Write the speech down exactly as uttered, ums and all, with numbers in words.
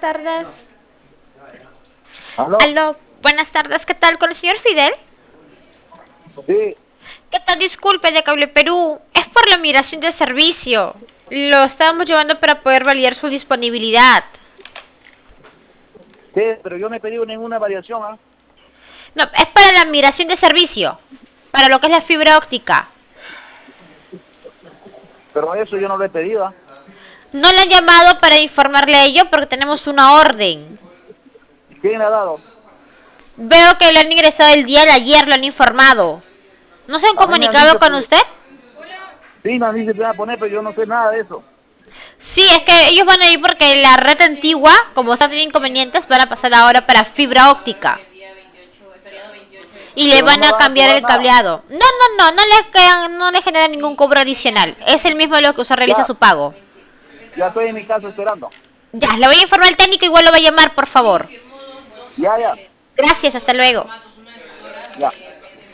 tardes. ¿Aló? Aló, buenas tardes, ¿qué tal? ¿Con el señor Fidel? Sí, ¿Qué tal? Disculpe, de Cable Perú. Es por la migración de servicio. Lo estábamos llevando para poder validar su disponibilidad. sí, pero yo no he pedido ninguna variación, ¿ah? No, es para la migración de servicio. Para lo que es la fibra óptica. Pero eso yo no lo he pedido, ¿ah? No le han llamado para informarle a ello porque tenemos una orden. ¿Quién le ha dado? Veo que le han ingresado el día de ayer, lo han informado. ¿No se han A mí me han comunicado dicho con que... usted? Sí, me han dicho que van a poner, pero yo no sé nada de eso. Sí, es que ellos van a ir porque la red antigua, como está teniendo inconvenientes, van a pasar ahora para fibra óptica. Y le Pero no van me a van a cambiar cobrar el nada. cableado. No, no, no, no le, quedan- no le genera ningún cobro adicional. Es el mismo de lo que usted realiza Ya, su pago. ya estoy en mi casa esperando. Ya, le voy a informar al técnico, igual lo va a llamar, por favor. Ya, ya, Gracias, hasta luego. ya.